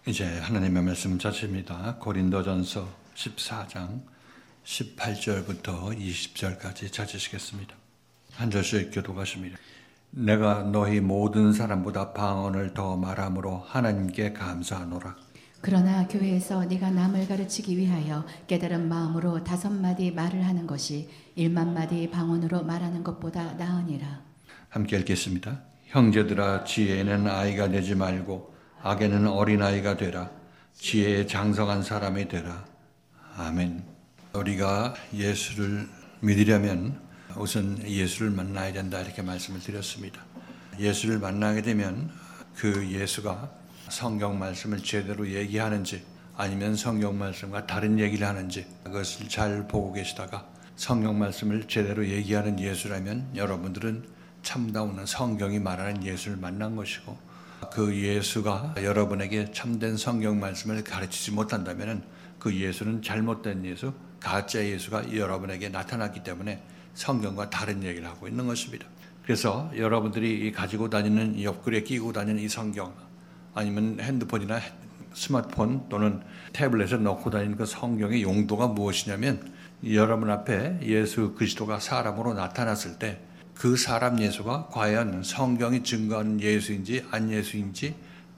이제 하나님의 말씀 찾습니다. 고린도전서 14장 18절부터 20절까지 찾으시겠습니다. 한 절씩 교독하십니다. 내가 너희 모든 사람보다 방언을 더 말함으로 하나님께 감사하노라. 그러나 교회에서 네가 남을 가르치기 위하여 깨달은 마음으로 5마디 말을 하는 것이 1만마디 방언으로 말하는 것보다 나으니라. 함께 읽겠습니다. 형제들아, 지혜에는 아이가 되지 말고 악에는 어린아이가 되라. 지혜에 장성한 사람이 되라. 아멘. 우리가 예수를 믿으려면 우선 예수를 만나야 된다, 이렇게 말씀을 드렸습니다. 예수를 만나게 되면 그 예수가 성경 말씀을 제대로 얘기하는지 아니면 성경 말씀과 다른 얘기를 하는지 그것을 잘 보고 계시다가 성경 말씀을 제대로 얘기하는 예수라면 여러분들은 참다운 성경이 말하는 예수를 만난 것이고, 그 예수가 여러분에게 참된 성경 말씀을 가르치지 못한다면 그 예수는 잘못된 예수, 가짜 예수가 여러분에게 나타났기 때문에 성경과 다른 얘기를 하고 있는 것입니다. 그래서 여러분들이 가지고 다니는 옆구리에 끼고 다니는 이 성경, 아니면 핸드폰이나 스마트폰 또는 태블릿에 넣고 다니는 그 성경의 용도가 무엇이냐면, 여러분 앞에 예수 그리스도가 사람으로 나타났을 때 그 사람 예수가 과연 성경이 증거하는 예수인지 안 예수인지,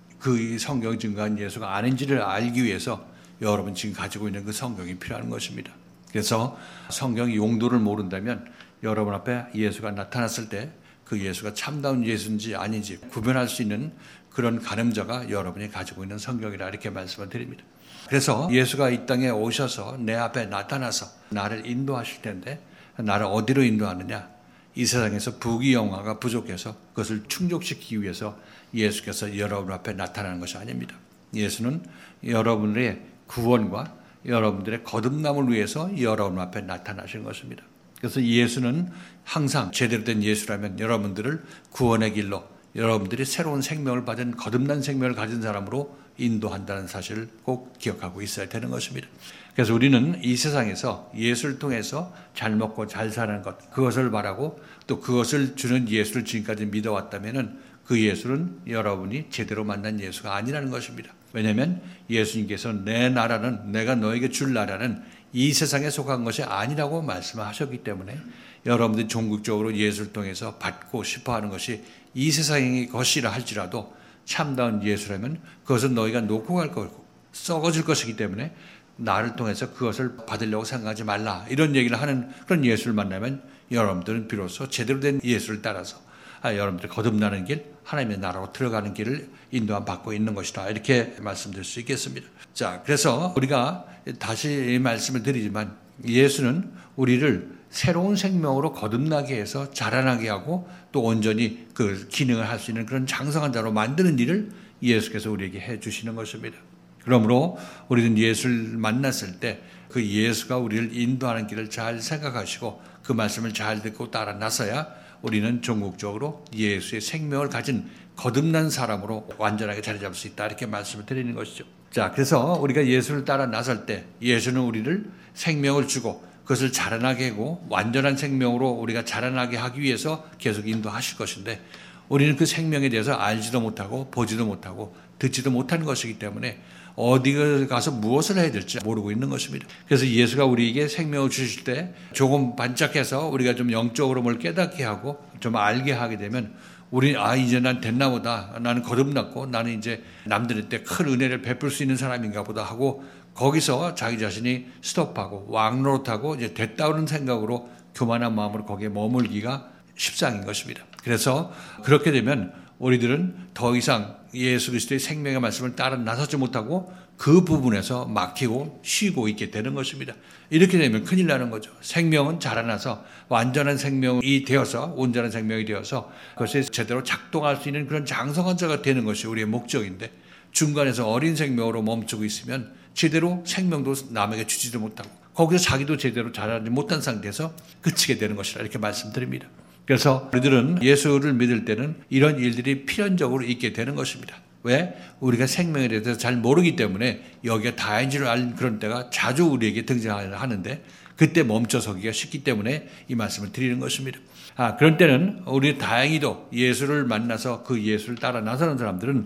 그 성경이 증거하는 예수가 아닌지를 알기 위해서 여러분 지금 가지고 있는 그 성경이 필요한 것입니다. 그래서 성경의 용도를 모른다면 여러분 앞에 예수가 나타났을 때 그 예수가 참다운 예수인지 아닌지 구별할 수 있는 그런 가늠자가 여러분이 가지고 있는 성경이라, 이렇게 말씀을 드립니다. 그래서 예수가 이 땅에 오셔서 내 앞에 나타나서 나를 인도하실 텐데, 나를 어디로 인도하느냐? 이 세상에서 부귀영화가 부족해서 그것을 충족시키기 위해서 예수께서 여러분 앞에 나타나는 것이 아닙니다. 예수는 여러분의 구원과 여러분들의 거듭남을 위해서 여러분 앞에 나타나신 것입니다. 그래서 예수는 항상 제대로 된 예수라면 여러분들을 구원의 길로, 여러분들이 새로운 생명을 받은 거듭난 생명을 가진 사람으로 인도한다는 사실을 꼭 기억하고 있어야 되는 것입니다. 그래서 우리는 이 세상에서 예수를 통해서 잘 먹고 잘 사는 것, 그것을 바라고 또 그것을 주는 예수를 지금까지 믿어왔다면 그 예수는 여러분이 제대로 만난 예수가 아니라는 것입니다. 왜냐하면 예수님께서 내 나라는, 내가 너에게 줄 나라는 이 세상에 속한 것이 아니라고 말씀하셨기 때문에 여러분들이 종국적으로 예수를 통해서 받고 싶어하는 것이 이 세상의 것이라 할지라도 참다운 예수라면 그것은 너희가 놓고 갈 거고 썩어질 것이기 때문에 나를 통해서 그것을 받으려고 생각하지 말라, 이런 얘기를 하는 그런 예수를 만나면 여러분들은 비로소 제대로 된 예수를 따라서 여러분들이 거듭나는 길, 하나님의 나라로 들어가는 길을 인도함 받고 있는 것이다, 이렇게 말씀드릴 수 있겠습니다. 자, 그래서 우리가 다시 말씀을 드리지만 예수는 우리를 새로운 생명으로 거듭나게 해서 자라나게 하고 또 온전히 그 기능을 할 수 있는 그런 장성한 자로 만드는 일을 예수께서 우리에게 해 주시는 것입니다. 그러므로 우리는 예수를 만났을 때 그 예수가 우리를 인도하는 길을 잘 생각하시고 그 말씀을 잘 듣고 따라 나서야 우리는 종국적으로 예수의 생명을 가진 거듭난 사람으로 완전하게 자리 잡을 수 있다, 이렇게 말씀을 드리는 것이죠. 자, 그래서 우리가 예수를 따라 나설 때 예수는 우리를 생명을 주고 그것을 자라나게 하고 완전한 생명으로 우리가 자라나게 하기 위해서 계속 인도하실 것인데, 우리는 그 생명에 대해서 알지도 못하고 보지도 못하고 듣지도 못하는 것이기 때문에 어디 가서 무엇을 해야 될지 모르고 있는 것입니다. 그래서 예수가 우리에게 생명을 주실 때 조금 반짝해서 우리가 좀 영적으로 뭘 깨닫게 하고 좀 알게 하게 되면 우리 이제 난 됐나 보다, 나는 거듭났고 나는 이제 남들한테 큰 은혜를 베풀 수 있는 사람인가 보다 하고 거기서 자기 자신이 스톱하고 왕노릇하고 이제 됐다는 생각으로 교만한 마음으로 거기에 머물기가 십상인 것입니다. 그래서 그렇게 되면 우리들은 더 이상 예수 그리스도의 생명의 말씀을 따라 나서지 못하고 그 부분에서 막히고 쉬고 있게 되는 것입니다. 이렇게 되면 큰일 나는 거죠. 생명은 자라나서 완전한 생명이 되어서, 온전한 생명이 되어서 그것이 제대로 작동할 수 있는 그런 장성한 자가 되는 것이 우리의 목적인데, 중간에서 어린 생명으로 멈추고 있으면 제대로 생명도 남에게 주지도 못하고 거기서 자기도 제대로 자라지 못한 상태에서 그치게 되는 것이라, 이렇게 말씀드립니다. 그래서 우리들은 예수를 믿을 때는 이런 일들이 필연적으로 있게 되는 것입니다. 왜? 우리가 생명에 대해서 잘 모르기 때문에 여기가 다인 줄 아는 그런 때가 자주 우리에게 등장하는데 그때 멈춰서기가 쉽기 때문에 이 말씀을 드리는 것입니다. 그런 때는 우리 다행히도 예수를 만나서 그 예수를 따라 나서는 사람들은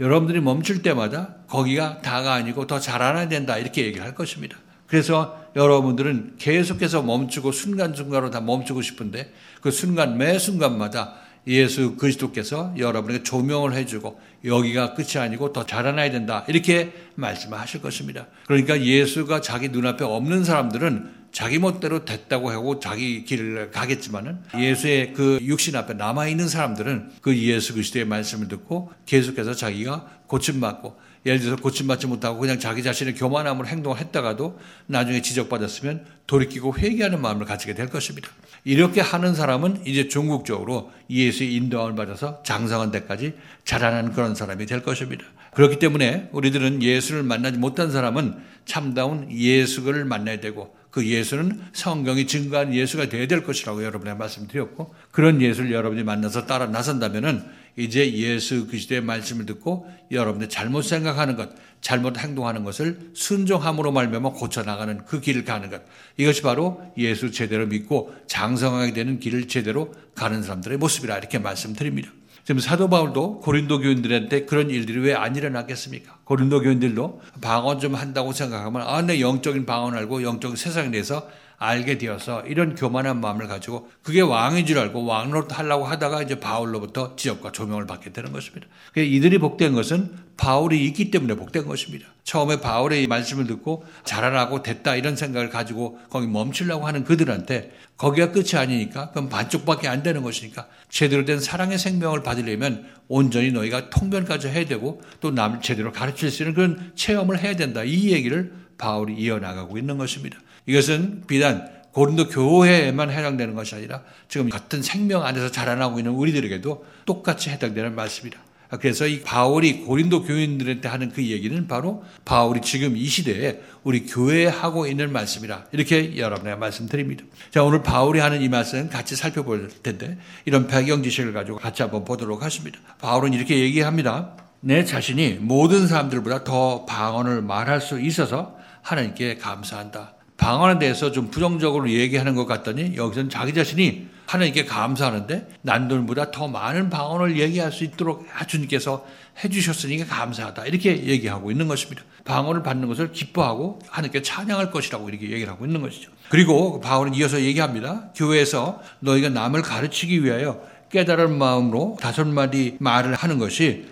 여러분들이 멈출 때마다 거기가 다가 아니고 더 자라나야 된다 이렇게 얘기를 할 것입니다. 그래서 여러분들은 계속해서 멈추고 순간순간으로 다 멈추고 싶은데 그 순간 매 순간마다 예수 그리스도께서 여러분에게 조명을 해주고 여기가 끝이 아니고 더 자라나야 된다 이렇게 말씀하실 것입니다. 그러니까 예수가 자기 눈앞에 없는 사람들은 자기 멋대로 됐다고 하고 자기 길을 가겠지만은 예수의 그 육신 앞에 남아있는 사람들은 그 예수 그리스도의 말씀을 듣고 계속해서 자기가 고침받고 예를 들어서 고침받지 못하고 그냥 자기 자신의 교만함으로 행동을 했다가도 나중에 지적받았으면 돌이키고 회개하는 마음을 가지게 될 것입니다. 이렇게 하는 사람은 이제 종국적으로 예수의 인도함을 받아서 장성한 데까지 자라나는 그런 사람이 될 것입니다. 그렇기 때문에 우리들은 예수를 만나지 못한 사람은 참다운 예수를 만나야 되고 그 예수는 성경이 증거한 예수가 되어야 될 것이라고 여러분에게 말씀드렸고 그런 예수를 여러분이 만나서 따라 나선다면은 이제 예수 그리스도의 말씀을 듣고 여러분의 잘못 생각하는 것, 잘못 행동하는 것을 순종함으로 말미암아 고쳐나가는 그 길을 가는 것. 이것이 바로 예수 제대로 믿고 장성하게 되는 길을 제대로 가는 사람들의 모습이라 이렇게 말씀드립니다. 지금 사도 바울도 고린도 교인들한테 그런 일들이 왜 안 일어났겠습니까? 고린도 교인들도 방언 좀 한다고 생각하면 내 영적인 방언 알고 영적인 세상에 대해서 알게 되어서 이런 교만한 마음을 가지고 그게 왕인 줄 알고 왕노릇 하려고 하다가 이제 바울로부터 지적과 조명을 받게 되는 것입니다. 이들이 복된 것은 바울이 있기 때문에 복된 것입니다. 처음에 바울의 말씀을 듣고 자라나고 됐다 이런 생각을 가지고 거기 멈추려고 하는 그들한테 거기가 끝이 아니니까 그럼 반쪽밖에 안 되는 것이니까 제대로 된 사랑의 생명을 받으려면 온전히 너희가 통변까지 해야 되고 또 남을 제대로 가르칠 수 있는 그런 체험을 해야 된다. 이 얘기를 바울이 이어나가고 있는 것입니다. 이것은 비단 고린도 교회에만 해당되는 것이 아니라 지금 같은 생명 안에서 자라나고 있는 우리들에게도 똑같이 해당되는 말씀이다. 그래서 이 바울이 고린도 교인들한테 하는 그 얘기는 바로 바울이 지금 이 시대에 우리 교회에 하고 있는 말씀이라 이렇게 여러분에게 말씀드립니다. 자, 오늘 바울이 하는 이 말씀 같이 살펴볼 텐데 이런 배경 지식을 가지고 같이 한번 보도록 하십니다. 바울은 이렇게 얘기합니다. 내 자신이 모든 사람들보다 더 방언을 말할 수 있어서 하나님께 감사한다. 방언에 대해서 좀 부정적으로 얘기하는 것 같더니 여기서는 자기 자신이 하나님께 감사하는데 남들보다 더 많은 방언을 얘기할 수 있도록 주님께서 해주셨으니까 감사하다. 이렇게 얘기하고 있는 것입니다. 방언을 받는 것을 기뻐하고 하나님께 찬양할 것이라고 이렇게 얘기를 하고 있는 것이죠. 그리고 바울은 이어서 얘기합니다. 교회에서 너희가 남을 가르치기 위하여 깨달은 마음으로 5마디 말을 하는 것이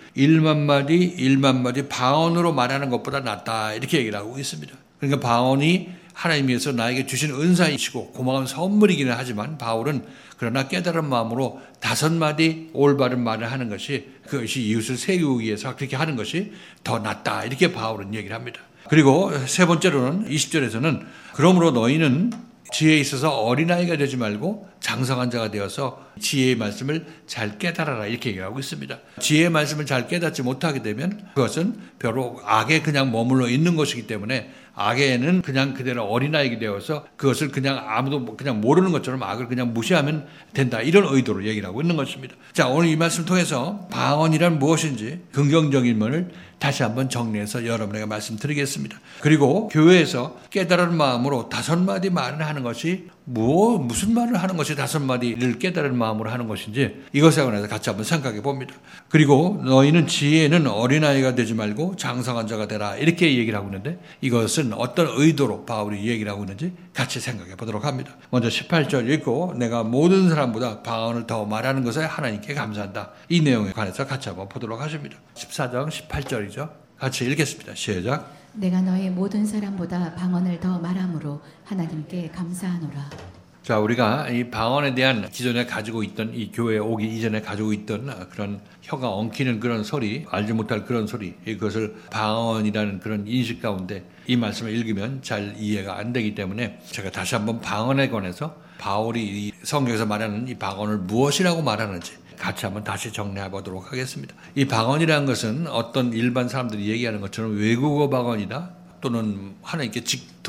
1만 마디 방언으로 말하는 것보다 낫다. 이렇게 얘기를 하고 있습니다. 그러니까 방언이 하나님께서 나에게 주신 은사이시고 고마운 선물이기는 하지만 바울은 그러나 깨달은 마음으로 5마디 올바른 말을 하는 것이 그것이 이웃을 세우기 위해서 그렇게 하는 것이 더 낫다. 이렇게 바울은 얘기를 합니다. 그리고 세 번째로는 20절에서는 그러므로 너희는 지혜에 있어서 어린아이가 되지 말고 장성한 자가 되어서 지혜의 말씀을 잘 깨달아라 이렇게 얘기하고 있습니다. 지혜의 말씀을 잘 깨닫지 못하게 되면 그것은 별로 악에 그냥 머물러 있는 것이기 때문에 악에는 그냥 그대로 어린아이가 되어서 그것을 그냥 아무도 그냥 모르는 것처럼 악을 그냥 무시하면 된다. 이런 의도로 얘기를 하고 있는 것입니다. 자, 오늘 이 말씀을 통해서 방언이란 무엇인지 긍정적인 면을 다시 한번 정리해서 여러분에게 말씀드리겠습니다. 그리고 교회에서 깨달은 마음으로 5마디 말을 하는 것이 무슨 말을 하는 것이 5마디를 깨달은 마음으로 하는 것인지 이것에 관해서 같이 한번 생각해 봅니다. 그리고 너희는 지혜에는 어린아이가 되지 말고 장성한 자가 되라 이렇게 얘기를 하고 있는데 이것은 어떤 의도로 바울이 얘기를 하고 있는지 같이 생각해 보도록 합니다. 먼저 18절 읽고 내가 모든 사람보다 방언을 더 말하는 것에 하나님께 감사한다. 이 내용에 관해서 같이 한번 보도록 하십니다. 14장 18절이죠. 같이 읽겠습니다. 시작. 내가 너희 모든 사람보다 방언을 더 말함으로 하나님께 감사하노라. 자, 우리가 이 방언에 대한 기존에 가지고 있던 이 교회에 오기 이전에 가지고 있던 그런 혀가 엉키는 그런 소리, 알지 못할 그런 소리, 그것을 방언이라는 그런 인식 가운데 이 말씀을 읽으면 잘 이해가 안 되기 때문에 제가 다시 한번 방언에 관해서 바울이 이 성경에서 말하는 이 방언을 무엇이라고 말하는지 같이 한번 다시 정리해 보도록 하겠습니다. 이 방언이라는 것은 어떤 일반 사람들이 얘기하는 것처럼 외국어 방언이다 또는 하나님께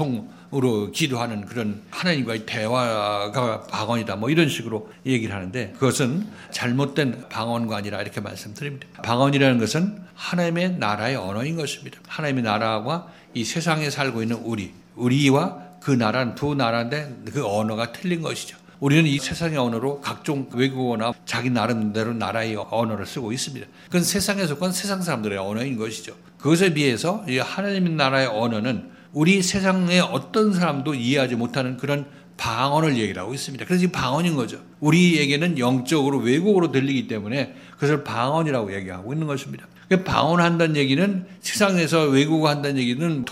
직통으로 기도하는 그런 하나님과의 대화가 방언이다 뭐 이런 식으로 얘기를 하는데 그것은 잘못된 방언과 아니라 이렇게 말씀드립니다. 방언이라는 것은 하나님의 나라의 언어인 것입니다. 하나님의 나라와 이 세상에 살고 있는 우리와 그 나라는 두 나라인데 그 언어가 틀린 것이죠. 우리는 이 세상의 언어로 각종 외국어나 자기 나름대로 나라의 언어를 쓰고 있습니다. 그건 세상에 속한 세상 사람들의 언어인 것이죠. 그것에 비해서 이 하나님 나라의 언어는 우리 세상의 어떤 사람도 이해하지 못하는 그런 방언을 얘기를 하고 있습니다. 그래서 이 방언인 거죠. 우리에게는 영적으로 외국어로 들리기 때문에 그것을 방언이라고 얘기하고 있는 것입니다. 방언한다는 얘기는 세상에서 외국어 한다는 얘기는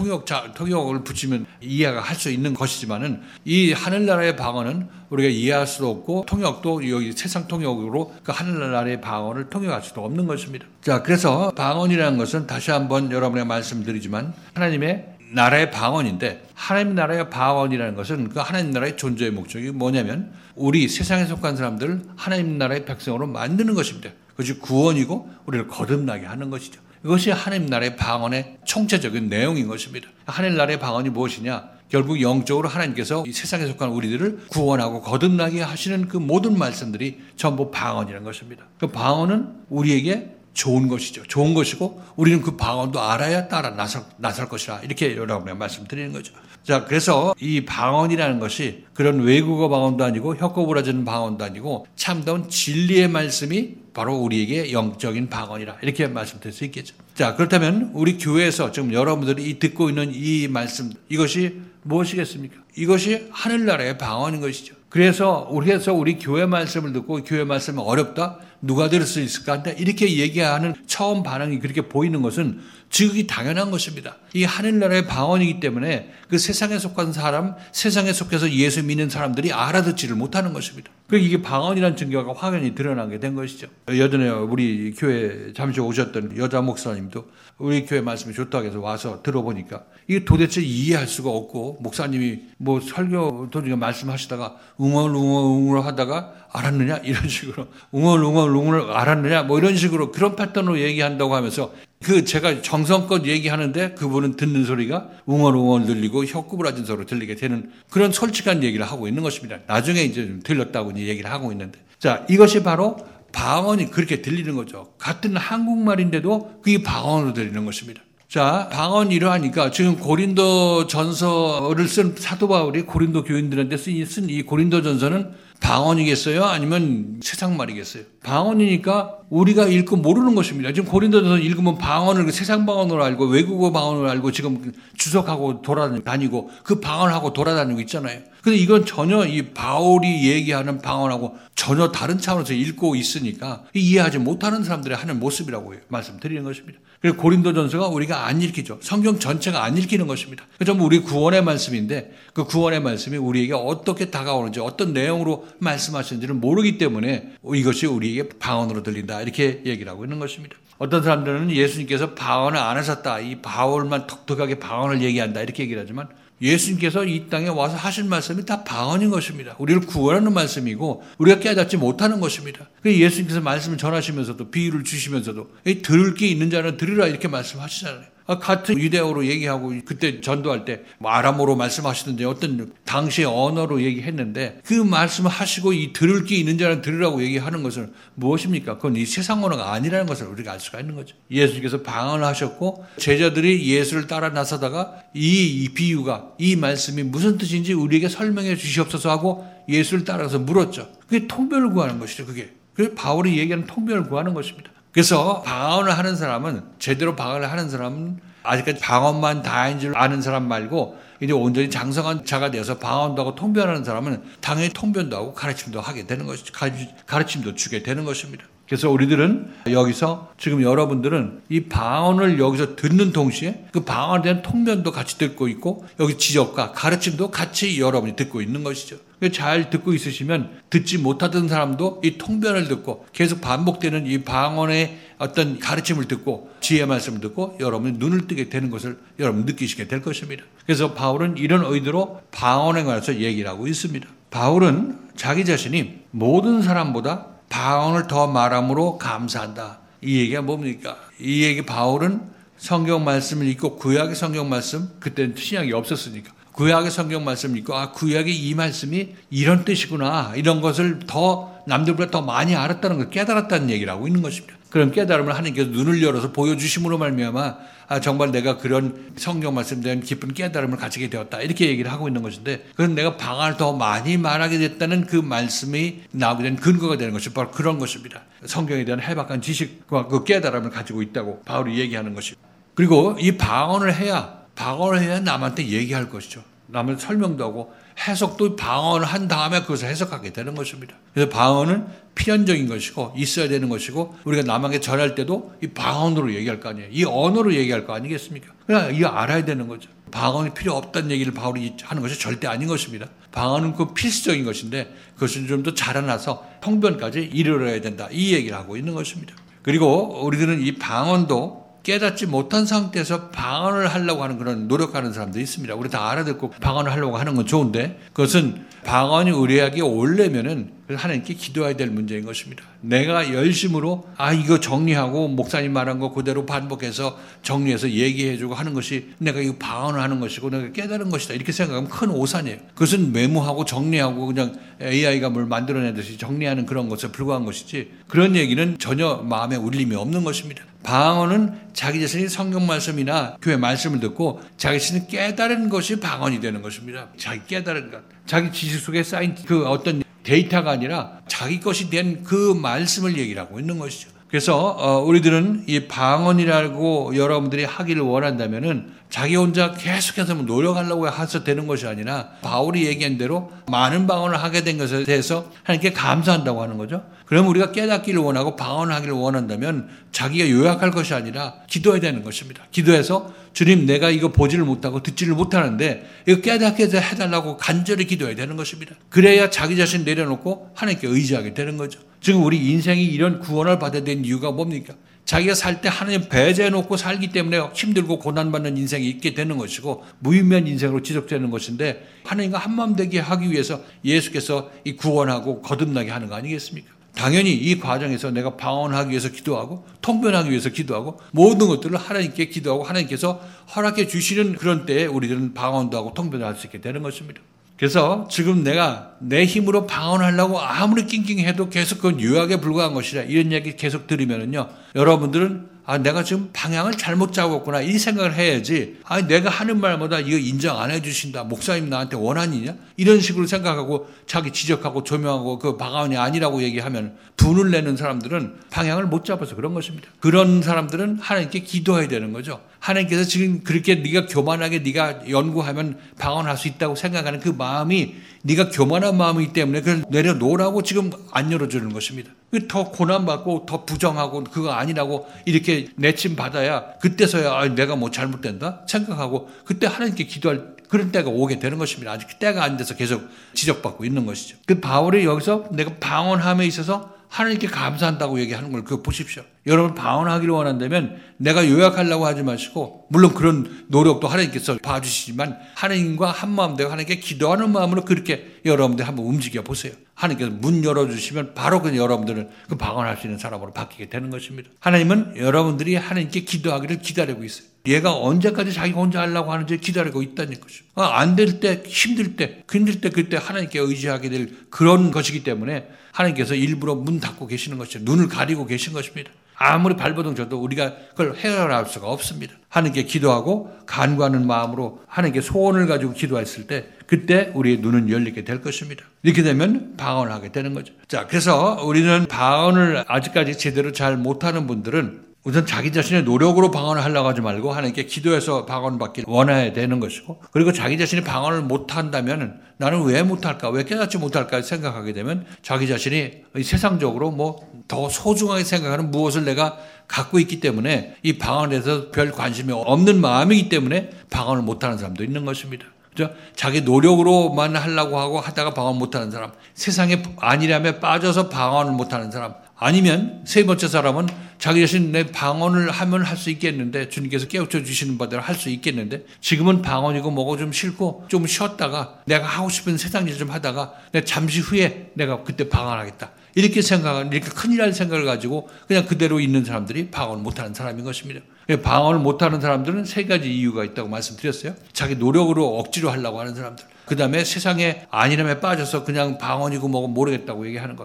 통역을 붙이면 이해가 할 수 있는 것이지만은 이 하늘나라의 방언은 우리가 이해할 수도 없고 통역도 여기 세상 통역으로 그 하늘나라의 방언을 통역할 수도 없는 것입니다. 자, 그래서 방언이라는 것은 다시 한번 여러분에게 말씀드리지만 하나님의 나라의 방언인데 하나님 나라의 방언이라는 것은 그 하나님 나라의 존재의 목적이 뭐냐면 우리 세상에 속한 사람들 하나님 나라의 백성으로 만드는 것입니다. 그것이 구원이고 우리를 거듭나게 하는 것이죠. 이것이 하나님 나라의 방언의 총체적인 내용인 것입니다. 하나님 나라의 방언이 무엇이냐? 결국 영적으로 하나님께서 이 세상에 속한 우리들을 구원하고 거듭나게 하시는 그 모든 말씀들이 전부 방언이라는 것입니다. 그 방언은 우리에게 좋은 것이죠. 좋은 것이고 우리는 그 방언도 알아야 따라 나설 것이라 이렇게 여러분에게 말씀드리는 거죠. 자, 그래서 이 방언이라는 것이 그런 외국어 방언도 아니고 혀꼬부라지는 방언도 아니고 참다운 진리의 말씀이 바로 우리에게 영적인 방언이라 이렇게 말씀드릴 수 있겠죠. 자, 그렇다면 우리 교회에서 지금 여러분들이 듣고 있는 이 말씀 이것이 무엇이겠습니까? 이것이 하늘나라의 방언인 것이죠. 그래서 우리 교회 말씀을 듣고 교회 말씀이 어렵다? 누가 들을 수 있을까? 이렇게 얘기하는 처음 반응이 그렇게 보이는 것은 지극히 당연한 것입니다. 이 하늘나라의 방언이기 때문에 그 세상에 속한 사람, 세상에 속해서 예수 믿는 사람들이 알아듣지를 못하는 것입니다. 그래서 이게 방언이라는 증거가 확연히 드러나게 된 것이죠. 예전에 우리 교회 잠시 오셨던 여자 목사님도 우리 교회 말씀이 좋다고 해서 와서 들어보니까 이게 도대체 이해할 수가 없고 목사님이 뭐 설교 도중에 말씀하시다가 웅얼웅얼 하다가 알았느냐 이런 식으로 웅얼웅얼 알았느냐 뭐 이런 식으로 그런 패턴으로 얘기한다고 하면서 제가 정성껏 얘기하는데 그분은 듣는 소리가 웅얼웅얼 들리고 혀구부라진 소리로 들리게 되는 그런 솔직한 얘기를 하고 있는 것입니다. 나중에 이제 좀 들렸다고 얘기를 하고 있는데, 자, 이것이 바로 방언이 그렇게 들리는 거죠. 같은 한국말인데도 그게 방언으로 들리는 것입니다. 자, 방언 이러하니까 지금 고린도 전서를 쓴 사도 바울이 고린도 교인들한테 쓴 이 고린도 전서는 방언이겠어요? 아니면 세상말이겠어요? 방언이니까 우리가 읽고 모르는 것입니다. 지금 고린도전서 읽으면 방언을 세상 방언으로 알고 외국어 방언으로 알고 지금 주석하고 돌아다니고 그 방언하고 돌아다니고 있잖아요. 근데 이건 전혀 이 바울이 얘기하는 방언하고 전혀 다른 차원에서 읽고 있으니까 이해하지 못하는 사람들이 하는 모습이라고 말씀드리는 것입니다. 그리고 고린도전서가 우리가 안 읽히죠. 성경 전체가 안 읽히는 것입니다. 전부 우리 구원의 말씀인데 그 구원의 말씀이 우리에게 어떻게 다가오는지 어떤 내용으로 말씀하시는지를 모르기 때문에 이것이 우리에게 방언으로 들린다 이렇게 얘기를 하고 있는 것입니다. 어떤 사람들은 예수님께서 방언을 안 하셨다. 이 바울만 독특하게 방언을 얘기한다 이렇게 얘기를 하지만 예수님께서 이 땅에 와서 하신 말씀이 다 방언인 것입니다. 우리를 구원하는 말씀이고 우리가 깨닫지 못하는 것입니다. 예수님께서 말씀을 전하시면서도 비유를 주시면서도 들을 게 있는 자는 들으라 이렇게 말씀하시잖아요. 같은 유대어로 얘기하고 그때 전도할 때 아람어로 말씀하시던데 어떤 당시의 언어로 얘기했는데 그 말씀을 하시고 이 들을 게 있는 자는 들으라고 얘기하는 것은 무엇입니까? 그건 이 세상 언어가 아니라는 것을 우리가 알 수가 있는 거죠. 예수님께서 방언을 하셨고 제자들이 예수를 따라 나서다가 이 비유가 이 말씀이 무슨 뜻인지 우리에게 설명해 주시옵소서 하고 예수를 따라서 물었죠. 그게 통변을 구하는 것이죠. 그게 바울이 얘기하는 통변을 구하는 것입니다. 그래서 방언을 하는 사람은 제대로 방언을 하는 사람은 아직까지 방언만 다인 줄 아는 사람 말고 이제 온전히 장성한 자가 되어서 방언도 하고 통변하는 사람은 당연히 통변도 하고 가르침도 하게 되는 것이죠. 가르침도 주게 되는 것입니다. 그래서 우리들은 여기서 지금 여러분들은 이 방언을 여기서 듣는 동시에 그 방언에 대한 통변도 같이 듣고 있고 여기 지적과 가르침도 같이 여러분이 듣고 있는 것이죠. 잘 듣고 있으시면 듣지 못하던 사람도 이 통변을 듣고 계속 반복되는 이 방언의 어떤 가르침을 듣고 지혜의 말씀을 듣고 여러분이 눈을 뜨게 되는 것을 여러분 느끼시게 될 것입니다. 그래서 바울은 이런 의도로 방언에 관해서 얘기를 하고 있습니다. 바울은 자기 자신이 모든 사람보다 방언을 더 말함으로 감사한다. 이 얘기가 뭡니까? 이 얘기 바울은 성경 말씀을 읽고 구약의 성경 말씀 그때는 신약이 없었으니까 구약의 성경 말씀을 읽고 구약의 이 말씀이 이런 뜻이구나 이런 것을 더 남들보다 더 많이 알았다는 걸 깨달았다는 얘기를 하고 있는 것입니다. 그런 깨달음을 하나님께서 눈을 열어서 보여주심으로 말미암아 정말 내가 그런 성경 말씀에 대한 깊은 깨달음을 가지게 되었다. 이렇게 얘기를 하고 있는 것인데, 그건 내가 방언을 더 많이 말하게 됐다는 그 말씀이 나오게 된 근거가 되는 것이 바로 그런 것입니다. 성경에 대한 해박한 지식과 그 깨달음을 가지고 있다고 바울이 얘기하는 것입니다. 그리고 이 방언을 해야 남한테 얘기할 것이죠. 남한테 설명도 하고 해석도 방언을 한 다음에 그것을 해석하게 되는 것입니다. 그래서 방언은 필연적인 것이고 있어야 되는 것이고, 우리가 남에게 전할 때도 이 방언으로 얘기할 거 아니에요. 이 언어로 얘기할 거 아니겠습니까? 그냥 이거 알아야 되는 거죠. 방언이 필요 없다는 얘기를 바울이 하는 것이 절대 아닌 것입니다. 방언은 그 필수적인 것인데 그것을 좀 더 자라나서 통변까지 이르러야 된다. 이 얘기를 하고 있는 것입니다. 그리고 우리들은 이 방언도 깨닫지 못한 상태에서 방언을 하려고 하는 그런 노력하는 사람도 있습니다. 우리 다 알아듣고 방언을 하려고 하는 건 좋은데, 그것은 방언이 우리에게 오려면은 하나님께 기도해야 될 문제인 것입니다. 내가 열심으로 이거 정리하고 목사님 말한 거 그대로 반복해서 정리해서 얘기해주고 하는 것이 내가 이거 방언을 하는 것이고 내가 깨달은 것이다, 이렇게 생각하면 큰 오산이에요. 그것은 메모하고 정리하고 그냥 AI가 뭘 만들어내듯이 정리하는 그런 것에 불과한 것이지, 그런 얘기는 전혀 마음에 울림이 없는 것입니다. 방언은 자기 자신이 성경 말씀이나 교회 말씀을 듣고 자기 자신이 깨달은 것이 방언이 되는 것입니다. 자기 깨달은 것, 자기 지식 속에 쌓인 그 어떤 데이터가 아니라 자기 것이 된 그 말씀을 얘기를 하고 있는 것이죠. 그래서 우리들은 이 방언이라고 여러분들이 하기를 원한다면은 자기 혼자 계속해서 노력하려고 해서 되는 것이 아니라 바울이 얘기한 대로 많은 방언을 하게 된 것에 대해서 하나님께 감사한다고 하는 거죠. 그럼 우리가 깨닫기를 원하고 방언을 하기를 원한다면 자기가 요약할 것이 아니라 기도해야 되는 것입니다. 기도해서 주님, 내가 이거 보지를 못하고 듣지를 못하는데 이거 깨닫게 해달라고 간절히 기도해야 되는 것입니다. 그래야 자기 자신 내려놓고 하나님께 의지하게 되는 거죠. 지금 우리 인생이 이런 구원을 받아야 되는 이유가 뭡니까? 자기가 살 때 하나님 배제해놓고 살기 때문에 힘들고 고난받는 인생이 있게 되는 것이고 무의미한 인생으로 지속되는 것인데, 하나님과 한마음 되게 하기 위해서 예수께서 이 구원하고 거듭나게 하는 거 아니겠습니까? 당연히 이 과정에서 내가 방언하기 위해서 기도하고 통변하기 위해서 기도하고 모든 것들을 하나님께 기도하고 하나님께서 허락해 주시는 그런 때에 우리들은 방언도 하고 통변을 할 수 있게 되는 것입니다. 그래서 지금 내가 내 힘으로 방언하려고 아무리 낑낑해도 계속 그건 유학에 불과한 것이라, 이런 얘기 계속 들으면은요, 여러분들은 내가 지금 방향을 잘못 잡았구나 이 생각을 해야지, 내가 하는 말마다 이거 인정 안 해주신다, 목사님 나한테 원한이냐, 이런 식으로 생각하고 자기 지적하고 조명하고 그 방언이 아니라고 얘기하면 분을 내는 사람들은 방향을 못 잡아서 그런 것입니다. 그런 사람들은 하나님께 기도해야 되는 거죠. 하나님께서 지금 그렇게 네가 교만하게 네가 연구하면 방언할 수 있다고 생각하는 그 마음이 네가 교만한 마음이기 때문에 그걸 내려놓으라고 지금 안 열어주는 것입니다. 더 고난받고 더 부정하고 그거 아니라고 이렇게 내침받아야 그때서야 내가 뭐 잘못된다 생각하고 그때 하나님께 기도할 그런 때가 오게 되는 것입니다. 아직 때가 안 돼서 계속 지적받고 있는 것이죠. 그 바울이 여기서 내가 방언함에 있어서 하나님께 감사한다고 얘기하는 걸 그거 보십시오. 여러분 방언하기를 원한다면 내가 요약하려고 하지 마시고, 물론 그런 노력도 하나님께서 봐주시지만 하나님과 한마음 되고 하나님께 기도하는 마음으로 그렇게 여러분들 한번 움직여 보세요. 하나님께서 문 열어주시면 바로 그 여러분들은 그 방언할 수 있는 사람으로 바뀌게 되는 것입니다. 하나님은 여러분들이 하나님께 기도하기를 기다리고 있어요. 얘가 언제까지 자기가 혼자 하려고 하는지 기다리고 있다는 거죠. 안 될 때, 힘들 때, 그때 하나님께 의지하게 될 그런 것이기 때문에 하나님께서 일부러 문 닫고 계시는 것이죠. 눈을 가리고 계신 것입니다. 아무리 발버둥 쳐도 우리가 그걸 헤아릴 수가 없습니다. 하나님께 기도하고 간구하는 마음으로 하나님께 소원을 가지고 기도했을 때 그때 우리의 눈은 열리게 될 것입니다. 이렇게 되면 방언을 하게 되는 거죠. 자, 그래서 우리는 방언을 아직까지 제대로 잘 못하는 분들은 우선 자기 자신의 노력으로 방언을 하려고 하지 말고 하나님께 기도해서 방언 받기를 원해야 되는 것이고, 그리고 자기 자신이 방언을 못한다면 나는 왜 못할까, 왜 깨닫지 못할까 생각하게 되면 자기 자신이 세상적으로 뭐 더 소중하게 생각하는 무엇을 내가 갖고 있기 때문에 이 방언에 대해서 별 관심이 없는 마음이기 때문에 방언을 못하는 사람도 있는 것입니다. 그렇죠? 자기 노력으로만 하려고 하고 하다가 방언 못하는 사람, 세상의 안일함에 빠져서 방언을 못하는 사람, 아니면 세 번째 사람은 자기 자신 내 방언을 하면 할 수 있겠는데, 주님께서 깨우쳐 주시는 바대로 할 수 있겠는데 지금은 방언이고 뭐고 좀 싫고 좀 쉬었다가 내가 하고 싶은 세상 일 좀 하다가 내가 잠시 후에 내가 그때 방언하겠다, 이렇게 생각하는, 이렇게 큰일 날 생각을 가지고 그냥 그대로 있는 사람들이 방언을 못하는 사람인 것입니다. 방언을 못하는 사람들은 세 가지 이유가 있다고 말씀드렸어요. 자기 노력으로 억지로 하려고 하는 사람들, 그 다음에 세상의 안일함에 빠져서 그냥 방언이고 뭐고 모르겠다고 얘기하는 것,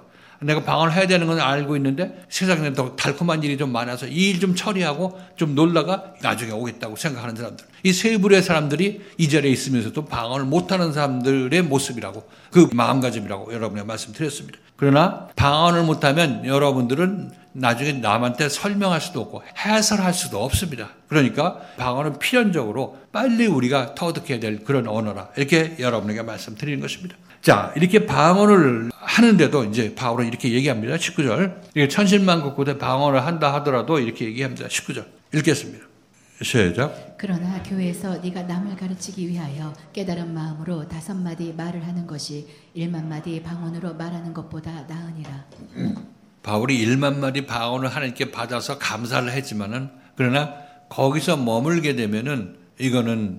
내가 방언을 해야 되는 건 알고 있는데 세상에 더 달콤한 일이 좀 많아서 이 일 좀 처리하고 좀 놀다가 나중에 오겠다고 생각하는 사람들. 이 세 부류의 사람들이 이 자리에 있으면서도 방언을 못하는 사람들의 모습이라고, 그 마음가짐이라고 여러분에게 말씀드렸습니다. 그러나 방언을 못하면 여러분들은 나중에 남한테 설명할 수도 없고 해설할 수도 없습니다. 그러니까 방언은 필연적으로 빨리 우리가 터득해야 될 그런 언어라, 이렇게 여러분에게 말씀드리는 것입니다. 자, 이렇게 방언을 하는데도 이제 바울은 이렇게 얘기합니다. 19절. 이게 천신만국고대 방언을 한다 하더라도 이렇게 얘기합니다. 19절. 읽겠습니다. 시작. 그러나 교회에서 네가 남을 가르치기 위하여 깨달은 마음으로 5마디 말을 하는 것이 1만 마디 방언으로 말하는 것보다 나으니라. 바울이 1만 마디 방언을 하나님께 받아서 감사를 했지만은, 그러나 거기서 머물게 되면은 이건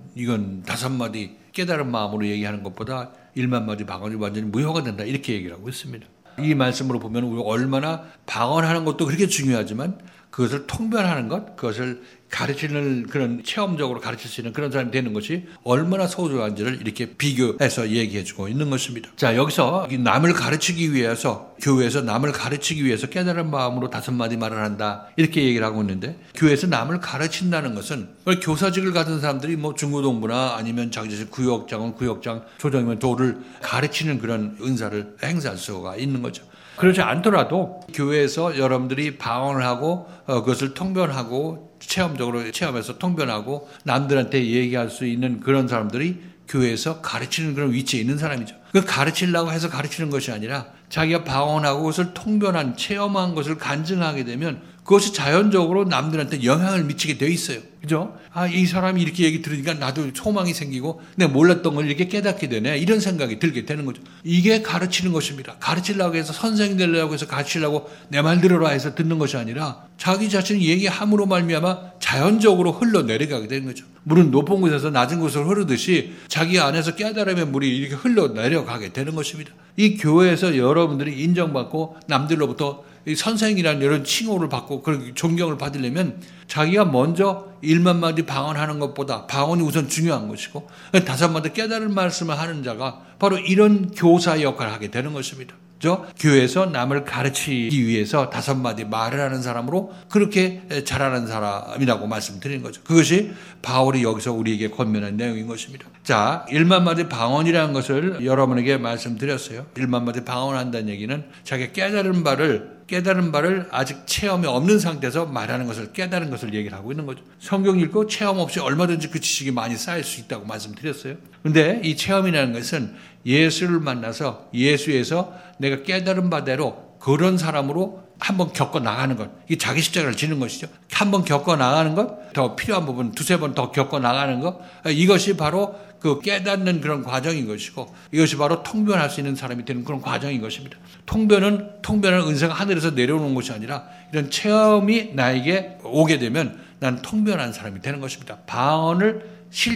5마디 깨달은 마음으로 얘기하는 것보다 1만 마디 방언이 완전히 무효가 된다, 이렇게 얘기를 하고 있습니다. 이 말씀으로 보면 우리가 얼마나 방언하는 것도 그렇게 중요하지만 그것을 통변하는 것, 그것을 가르치는, 그런 체험적으로 가르칠 수 있는 그런 사람이 되는 것이 얼마나 소중한지를 이렇게 비교해서 얘기해주고 있는 것입니다. 자, 여기서 남을 가르치기 위해서, 교회에서 남을 가르치기 위해서 깨달은 마음으로 5마디 말을 한다, 이렇게 얘기를 하고 있는데, 교회에서 남을 가르친다는 것은 교사직을 가진 사람들이 뭐 중고등부나 아니면 자기 자신 구역장은 구역장, 조정이면 도를 가르치는 그런 은사를 행사할 수가 있는 거죠. 그렇지 않더라도 교회에서 여러분들이 방언을 하고 그것을 통변하고 체험적으로 체험해서 통변하고 남들한테 얘기할 수 있는 그런 사람들이 교회에서 가르치는 그런 위치에 있는 사람이죠. 그 가르치려고 해서 가르치는 것이 아니라 자기가 방언하고 그것을 통변한, 체험한 것을 간증하게 되면 그것이 자연적으로 남들한테 영향을 미치게 돼 있어요. 그죠? 아, 이 사람이 이렇게 얘기 들으니까 나도 소망이 생기고 내가 몰랐던 걸 이렇게 깨닫게 되네, 이런 생각이 들게 되는 거죠. 이게 가르치는 것입니다. 가르치려고 해서, 선생이 되려고 해서 가르치려고 내 말 들어라 해서 듣는 것이 아니라 자기 자신이 얘기함으로 말미암아 자연적으로 흘러내려가게 되는 거죠. 물은 높은 곳에서 낮은 곳으로 흐르듯이 자기 안에서 깨달음의 물이 이렇게 흘러내려가게 되는 것입니다. 이 교회에서 여러분들이 인정받고 남들로부터 선생이라는 이런 칭호를 받고 그런 존경을 받으려면 자기가 먼저 1만 마디 방언하는 것보다 방언이 우선 중요한 것이고, 5마디 깨달은 말씀을 하는 자가 바로 이런 교사 역할을 하게 되는 것입니다. 교회에서 남을 가르치기 위해서 5마디 말을 하는 사람으로 그렇게 잘하는 사람이라고 말씀드리는 거죠. 그것이 바울이 여기서 우리에게 권면한 내용인 것입니다. 자, 1만 마디 방언이라는 것을 여러분에게 말씀드렸어요. 1만 마디 방언한다는 얘기는 자기가 깨달은 바를 아직 체험이 없는 상태에서 말하는 것을, 깨달은 것을 얘기를 하고 있는 거죠. 성경 읽고 체험 없이 얼마든지 그 지식이 많이 쌓일 수 있다고 말씀드렸어요. 그런데 이 체험이라는 것은 예수를 만나서 예수에서 내가 깨달은 바대로 그런 사람으로 한번 겪어 나가는 것, 이게 자기 십자가를 지는 것이죠. 한번 겪어 나가는 것, 더 필요한 부분 2-3번 더 겪어 나가는 것, 이것이 바로 그 깨닫는 그런 과정인 것이고, 이것이 바로 통변할 수 있는 사람이 되는 그런 과정인 것입니다. 통변은 은사가 하늘에서 내려오는 것이 아니라 이런 체험이 나에게 오게 되면 나는 통변한 사람이 되는 것입니다. 방언을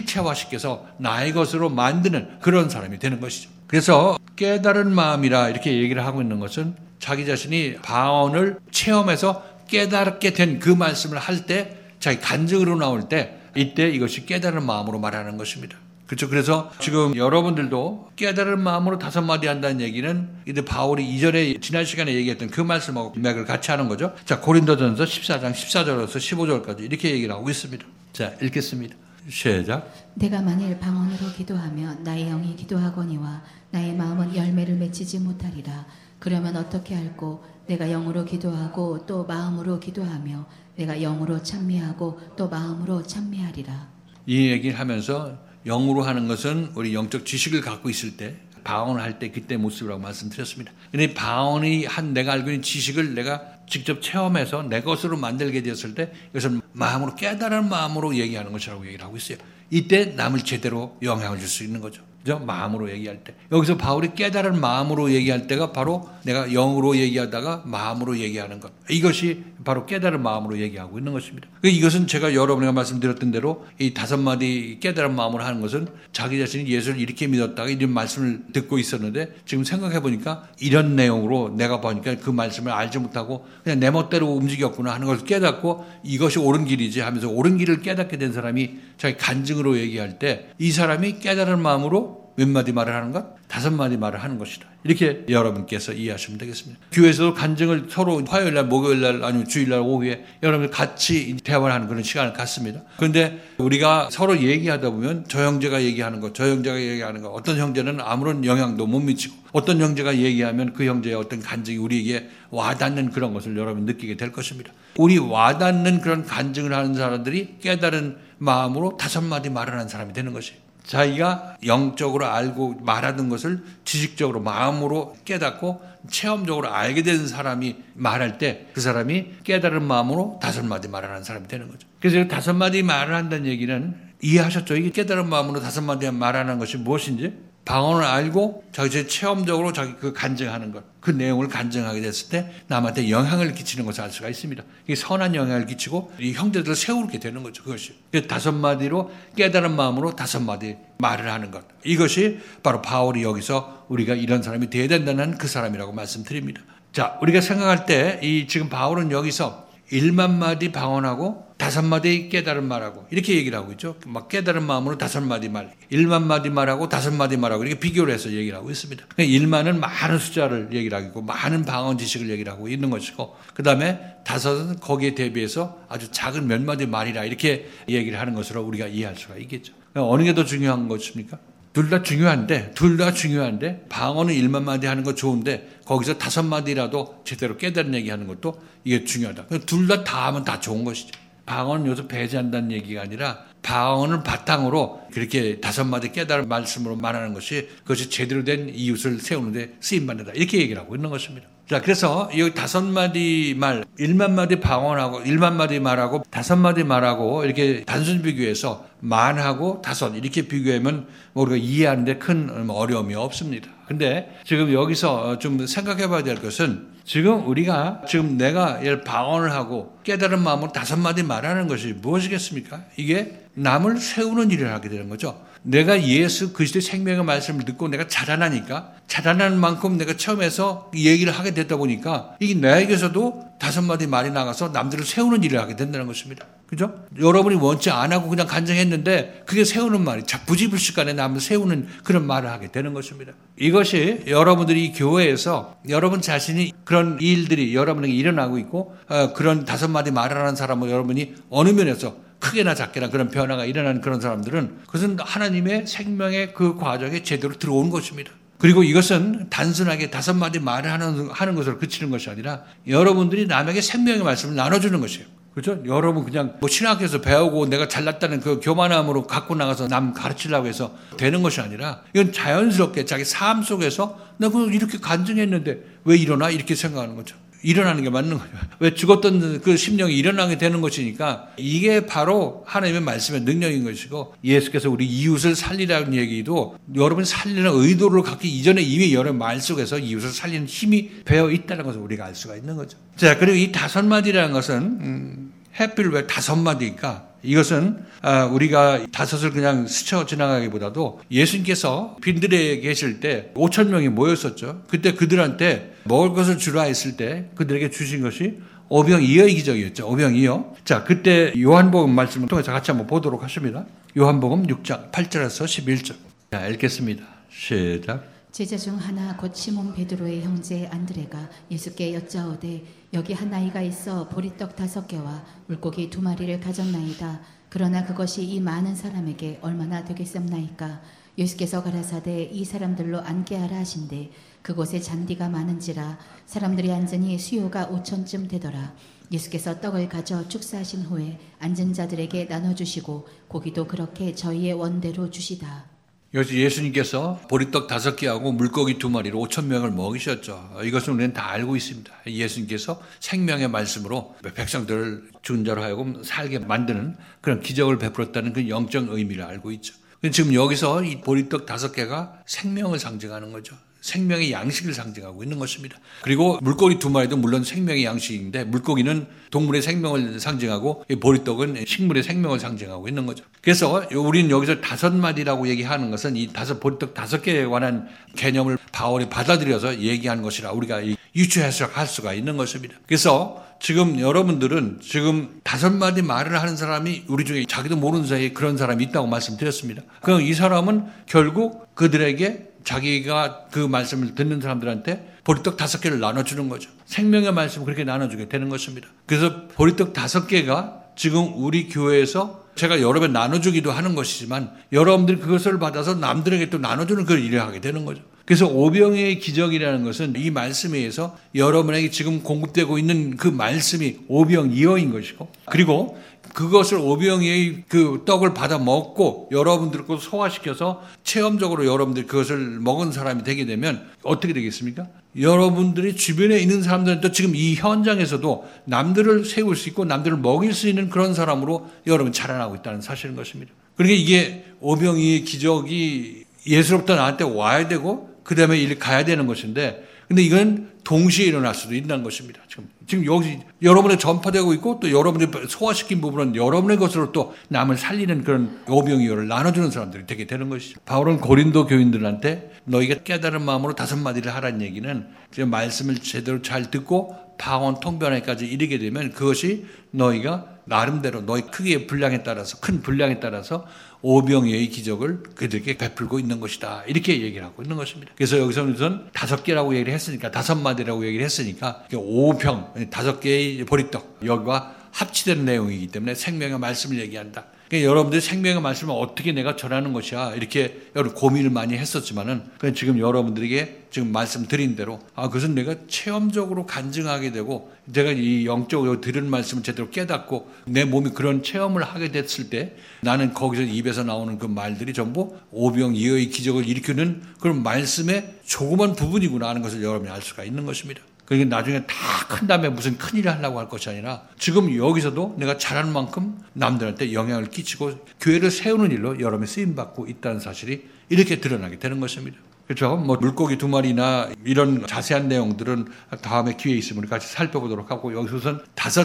실체화시켜서 나의 것으로 만드는 그런 사람이 되는 것이죠. 그래서 깨달은 마음이라 이렇게 얘기를 하고 있는 것은 자기 자신이 방언을 체험해서 깨닫게 된 그 말씀을 할 때, 자기 간증으로 나올 때, 이때 이것이 깨달은 마음으로 말하는 것입니다. 그렇죠. 그래서 지금 여러분들도 깨달은 마음으로 5마디 한다는 얘기는 이제 바울이 이전에 지난 시간에 얘기했던 그 말씀하고 맥을 같이 하는 거죠. 자, 고린도전서 14장 14절에서 15절까지 이렇게 얘기를 하고 있습니다. 자, 읽겠습니다. 시작. 내가 만일 방언으로 기도하면 나의 영이 기도하거니와 나의 마음은 열매를 맺히지 못하리라. 그러면 어떻게 할꼬? 내가 영으로 기도하고 또 마음으로 기도하며 내가 영으로 찬미하고 또 마음으로 찬미하리라. 이 얘기를 하면서 영으로 하는 것은 우리 영적 지식을 갖고 있을 때, 방언을 할 때 그때 모습이라고 말씀드렸습니다. 근데 방언이 한 내가 알고 있는 지식을 내가 직접 체험해서 내 것으로 만들게 되었을 때 이것을 마음으로, 깨달은 마음으로 얘기하는 것이라고 얘기를 하고 있어요. 이때 남을 제대로 영향을 줄 수 있는 거죠. 그죠? 마음으로 얘기할 때. 여기서 바울이 깨달은 마음으로 얘기할 때가 바로 내가 영으로 얘기하다가 마음으로 얘기하는 것. 이것이 바로 깨달은 마음으로 얘기하고 있는 것입니다. 이것은 제가 여러분에게 말씀드렸던 대로 이 5마디 깨달은 마음으로 하는 것은 자기 자신이 예수를 이렇게 믿었다가 이런 말씀을 듣고 있었는데 지금 생각해 보니까 이런 내용으로 내가 보니까 그 말씀을 알지 못하고 그냥 내 멋대로 움직였구나 하는 것을 깨닫고 이것이 옳은 길이지 하면서 옳은 길을 깨닫게 된 사람이 자기 간증으로 얘기할 때 이 사람이 깨달은 마음으로 몇 마디 말을 하는 것? 5마디 말을 하는 것이다. 이렇게 여러분께서 이해하시면 되겠습니다. 교회에서도 간증을 서로 화요일날, 목요일날, 아니면 주일날 오후에 여러분들 같이 대화를 하는 그런 시간을 갖습니다. 그런데 우리가 서로 얘기하다 보면 저 형제가 얘기하는 것, 저 형제가 얘기하는 것, 어떤 형제는 아무런 영향도 못 미치고 어떤 형제가 얘기하면 그 형제의 어떤 간증이 우리에게 와닿는 그런 것을 여러분 느끼게 될 것입니다. 우리 와닿는 그런 간증을 하는 사람들이 깨달은 마음으로 5마디 말을 하는 사람이 되는 것이에요. 자기가 영적으로 알고 말하는 것을 지식적으로 마음으로 깨닫고 체험적으로 알게 된 사람이 말할 때 그 사람이 깨달은 마음으로 5마디 말을 하는 사람이 되는 거죠. 그래서 5마디 말을 한다는 얘기는 이해하셨죠? 이게 깨달은 마음으로 5마디 말하는 것이 무엇인지? 방언을 알고 자기 체험적으로 자기 그 간증하는 것, 그 내용을 간증하게 됐을 때 남한테 영향을 끼치는 것을 알 수가 있습니다. 이게 선한 영향을 끼치고 이 형제들을 세우게 되는 거죠. 그것이 5마디로 깨달은 마음으로 5마디 말을 하는 것. 이것이 바로 바울이 여기서 우리가 이런 사람이 되어야 된다는 그 사람이라고 말씀드립니다. 자, 우리가 생각할 때 이 지금 바울은 여기서 1만 마디 방언하고 5마디 깨달은 말하고 이렇게 얘기를 하고 있죠. 막 깨달은 마음으로 5마디 말, 1만 마디 말하고 5마디 말하고 이렇게 비교를 해서 얘기를 하고 있습니다. 1만은 많은 숫자를 얘기를 하고 있고 많은 방언 지식을 얘기를 하고 있는 것이고 그 다음에 5은 거기에 대비해서 아주 작은 몇 마디 말이라 이렇게 얘기를 하는 것으로 우리가 이해할 수가 있겠죠. 어느 게 더 중요한 것입니까? 둘 다 중요한데 방언은 1만 마디 하는 거 좋은데 거기서 5마디라도 제대로 깨달은 얘기하는 것도 이게 중요하다. 둘 다 하면 다 좋은 것이죠. 방언은 요새 배제한다는 얘기가 아니라 방언을 바탕으로 그렇게 5마디 깨달은 말씀으로 말하는 것이 그것이 제대로 된 이웃을 세우는 데 쓰임받는다. 이렇게 얘기를 하고 있는 것입니다. 자, 그래서 여기 5마디 말, 1만 마디 방언하고 1만 마디 말하고 5마디 말하고 이렇게 단순 비교해서 만하고 5 이렇게 비교하면 우리가 이해하는데 큰 어려움이 없습니다. 근데 지금 여기서 좀 생각해 봐야 될 것은 지금 우리가 지금 내가 방언을 하고 깨달은 마음으로 5마디 말하는 것이 무엇이겠습니까? 이게 남을 세우는 일을 하게 되는 거죠. 내가 예수 그리스도의 생명의 말씀을 듣고 내가 자라나니까 자라나는 만큼 내가 처음에서 얘기를 하게 됐다 보니까 이게 나에게서도 5마디 말이 나가서 남들을 세우는 일을 하게 된다는 것입니다. 그죠? 여러분이 원치 안 하고 그냥 간증했는데 그게 세우는 말이 부지불식간에 남을 세우는 그런 말을 하게 되는 것입니다. 이것이 여러분들이 교회에서 여러분 자신이 그런 일들이 여러분에게 일어나고 있고 그런 5마디 말을 하는 사람은 여러분이 어느 면에서 크게나 작게나 그런 변화가 일어나는 그런 사람들은 그것은 하나님의 생명의 그 과정에 제대로 들어오는 것입니다. 그리고 이것은 단순하게 5마디 말을 하는 것으로 그치는 것이 아니라 여러분들이 남에게 생명의 말씀을 나눠주는 것이에요. 그렇죠? 여러분 그냥 신학교에서 배우고 내가 잘났다는 그 교만함으로 갖고 나가서 남 가르치려고 해서 되는 것이 아니라 이건 자연스럽게 자기 삶 속에서 내가 이렇게 간증했는데 왜 일어나? 이렇게 생각하는 거죠. 일어나는 게 맞는 거예요. 왜 죽었던 그 심령이 일어나게 되는 것이니까 이게 바로 하나님의 말씀의 능력인 것이고 예수께서 우리 이웃을 살리라는 얘기도 여러분이 살리는 의도를 갖기 이전에 이미 여러분 말 속에서 이웃을 살리는 힘이 배어 있다는 것을 우리가 알 수가 있는 거죠. 자, 그리고 이 5마디라는 것은 하필 왜 5마디일까? 이것은 우리가 5을 그냥 스쳐 지나가기보다도 예수님께서 빈들에 계실 때 5,000명이 모였었죠. 그때 그들한테 먹을 것을 주라 했을 때 그들에게 주신 것이 오병이어의 기적이었죠. 오병이어. 자, 그때 요한복음 말씀을 통해서 같이 한번 보도록 하십니다. 요한복음 6장 8절에서 11절. 자, 읽겠습니다. 시작. 제자 중 하나 곧 시몬 베드로의 형제 안드레가 예수께 여짜오되 여기 한 아이가 있어 보리떡 5개와 물고기 2마리를 가졌나이다. 그러나 그것이 이 많은 사람에게 얼마나 되겠습나이까? 예수께서 가라사대 이 사람들로 앉게 하라 하신대 그곳에 잔디가 많은지라 사람들이 앉으니 수요가 5,000쯤 되더라. 예수께서 떡을 가져 축사하신 후에 앉은 자들에게 나눠주시고 고기도 그렇게 저희의 원대로 주시다. 여기서 예수님께서 보리떡 5개하고 물고기 2마리로 5,000명을 먹이셨죠. 이것은 우리는 다 알고 있습니다. 예수님께서 생명의 말씀으로 백성들을 죽은 자로 하여금 살게 만드는 그런 기적을 베풀었다는 그 영적 의미를 알고 있죠. 지금 여기서 이 보리떡 5개가 생명을 상징하는 거죠. 생명의 양식을 상징하고 있는 것입니다. 그리고 물고기 2마리도 물론 생명의 양식인데 물고기는 동물의 생명을 상징하고 보리떡은 식물의 생명을 상징하고 있는 거죠. 그래서 우리는 여기서 5마디라고 얘기하는 것은 이 보리떡 5개에 관한 개념을 바울이 받아들여서 얘기하는 것이라 우리가 유추해서 할 수가 있는 것입니다. 그래서 지금 여러분들은 지금 5마디 말을 하는 사람이 우리 중에 자기도 모르는 사이에 그런 사람이 있다고 말씀드렸습니다. 그럼 이 사람은 결국 그들에게 자기가 그 말씀을 듣는 사람들한테 보리떡 5개를 나눠주는 거죠. 생명의 말씀을 그렇게 나눠주게 되는 것입니다. 그래서 보리떡 5개가 지금 우리 교회에서 제가 여러 번 나눠주기도 하는 것이지만 여러분들이 그것을 받아서 남들에게 또 나눠주는 그 일을 하게 되는 거죠. 그래서 오병이의 기적이라는 것은 이 말씀에 의해서 여러분에게 지금 공급되고 있는 그 말씀이 오병이어인 것이고, 그리고 그것을 오병이의 그 떡을 받아 먹고 여러분들 거 소화시켜서 체험적으로 여러분들이 그것을 먹은 사람이 되게 되면 어떻게 되겠습니까? 여러분들이 주변에 있는 사람들은 지금 이 현장에서도 남들을 세울 수 있고 남들을 먹일 수 있는 그런 사람으로 여러분 자라나고 있다는 사실인 것입니다. 그러니까 이게 오병이의 기적이 예수로부터 나한테 와야 되고 그 다음에 일 가야 되는 것인데, 근데 이건 동시에 일어날 수도 있다는 것입니다. 지금 여기 여러분의 전파되고 있고 또 여러분이 소화시킨 부분은 여러분의 것으로 또 남을 살리는 그런 오병이어를 나눠주는 사람들이 되게 되는 것이죠. 바울은 고린도 교인들한테 너희가 깨달은 마음으로 5마디를 하라는 얘기는 말씀을 제대로 잘 듣고 방언 통변에까지 이르게 되면 그것이 너희가 나름대로 너희 크기의 분량에 따라서, 큰 분량에 따라서 오병이어의 기적을 그들에게 베풀고 있는 것이다. 이렇게 얘기를 하고 있는 것입니다. 그래서 여기서는 5개라고 얘기를 했으니까, 5마디라고 얘기를 했으니까 5병, 5개의 보리떡, 여기와 합치된 내용이기 때문에 생명의 말씀을 얘기한다. 그러니까 여러분들이 생명의 말씀을 어떻게 내가 전하는 것이야, 이렇게 여러 고민을 많이 했었지만은 지금 여러분들에게 지금 말씀드린 대로 그것은 내가 체험적으로 간증하게 되고 내가 이 영적으로 들은 말씀을 제대로 깨닫고 내 몸이 그런 체험을 하게 됐을 때 나는 거기서 입에서 나오는 그 말들이 전부 오병이어의 기적을 일으키는 그런 말씀의 조그만 부분이구나 하는 것을 여러분이 알 수가 있는 것입니다. 그러니까 나중에 다 큰 다음에 무슨 큰일을 하려고 할 것이 아니라 지금 여기서도 내가 잘하는 만큼 남들한테 영향을 끼치고 교회를 세우는 일로 여러분이 쓰임받고 있다는 사실이 이렇게 드러나게 되는 것입니다. 그렇죠? 물고기 2마리나 이런 자세한 내용들은 다음에 기회 있으면 우리 같이 살펴보도록 하고, 여기서 우선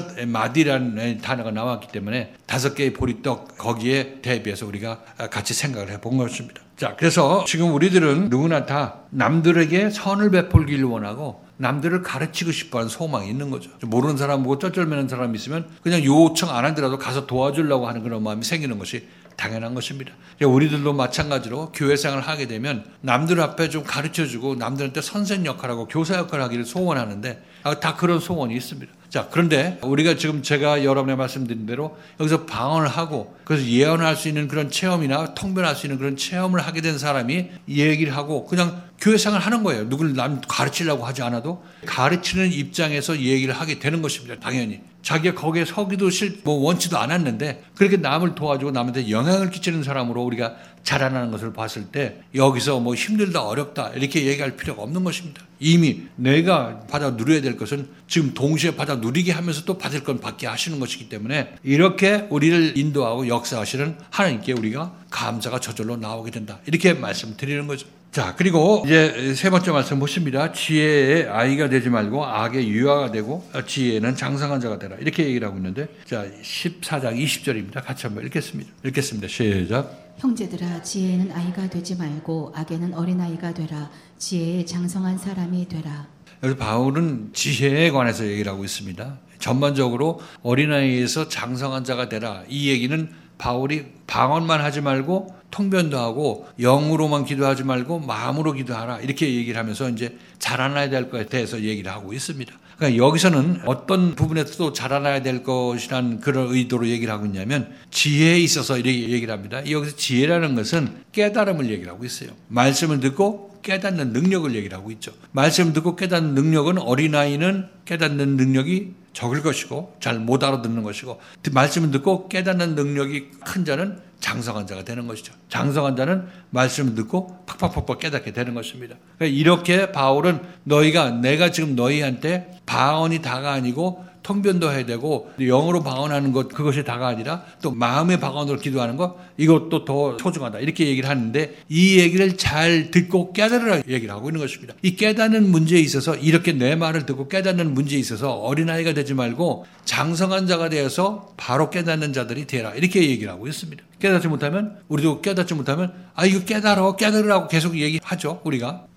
5마디라는 단어가 나왔기 때문에 5개의 보리떡 거기에 대비해서 우리가 같이 생각을 해본 것입니다. 자, 그래서 지금 우리들은 누구나 다 남들에게 선을 베풀기를 원하고 남들을 가르치고 싶어하는 소망이 있는 거죠. 모르는 사람 보고 쩔쩔매는 사람이 있으면 그냥 요청 안 하더라도 가서 도와주려고 하는 그런 마음이 생기는 것이 당연한 것입니다. 우리들도 마찬가지로 교회 생활을 하게 되면 남들 앞에 좀 가르쳐주고 남들한테 선생 역할하고 교사 역할을 하기를 소원하는데 다 그런 소원이 있습니다. 자, 그런데 우리가 지금 제가 여러분의 말씀드린 대로 여기서 방언을 하고 그래서 예언할 수 있는 그런 체험이나 통변할 수 있는 그런 체험을 하게 된 사람이 얘기를 하고 그냥 교회 생활을 하는 거예요. 누구를 남 가르치려고 하지 않아도 가르치는 입장에서 얘기를 하게 되는 것입니다. 당연히. 자기가 거기에 서기도 원치도 않았는데 그렇게 남을 도와주고 남한테 영향을 끼치는 사람으로 우리가 자라나는 것을 봤을 때 여기서 힘들다 어렵다 이렇게 얘기할 필요가 없는 것입니다. 이미 내가 받아 누려야 될 것은 지금 동시에 받아 누리게 하면서 또 받을 건 받게 하시는 것이기 때문에 이렇게 우리를 인도하고 역사하시는 하나님께 우리가 감사가 저절로 나오게 된다. 이렇게 말씀드리는 거죠. 자, 그리고 이제 세 번째 말씀 보십니다. 지혜의 아이가 되지 말고 악의 유아가 되고 지혜는 장성한 자가 되라. 이렇게 얘기를 하고 있는데, 자, 14장 20절입니다. 같이 한번 읽겠습니다. 시작. 형제들아, 지혜는 아이가 되지 말고 악에는 어린아이가 되라. 지혜의 장성한 사람이 되라. 여기서 바울은 지혜에 관해서 얘기를 하고 있습니다. 전반적으로 어린아이에서 장성한 자가 되라. 이 얘기는 바울이 방언만 하지 말고 통변도 하고 영으로만 기도하지 말고 마음으로 기도하라 이렇게 얘기를 하면서 이제 자라나야 될 것에 대해서 얘기를 하고 있습니다. 그러니까 여기서는 어떤 부분에서도 자라나야 될 것이라는 그런 의도로 얘기를 하고 있냐면 지혜에 있어서 이렇게 얘기를 합니다. 여기서 지혜라는 것은 깨달음을 얘기를 하고 있어요. 말씀을 듣고 깨닫는 능력을 얘기를 하고 있죠. 말씀을 듣고 깨닫는 능력은 어린아이는 깨닫는 능력이 적을 것이고 잘 못 알아듣는 것이고 말씀을 듣고 깨닫는 능력이 큰 자는 장성한 자가 되는 것이죠. 장성한 자는 말씀을 듣고 팍팍팍팍 깨닫게 되는 것입니다. 그러니까 이렇게 바울은 내가 지금 너희한테 방언이 다가 아니고 통변도 해야 되고 영어로 방언하는 것 그것이 다가 아니라 또 마음의 방언으로 기도하는 것 이것도 더 소중하다 이렇게 얘기를 하는데 이 얘기를 잘 듣고 깨달으라 얘기를 하고 있는 것입니다. 이 깨닫는 문제에 있어서 이렇게 내 말을 듣고 깨닫는 문제에 있어서 어린아이가 되지 말고 장성한 자가 되어서 바로 깨닫는 자들이 되라 이렇게 얘기를 하고 있습니다. 깨닫지 못하면 우리도 깨닫지 못하면 이거 깨달으라고 계속 얘기하죠 우리가.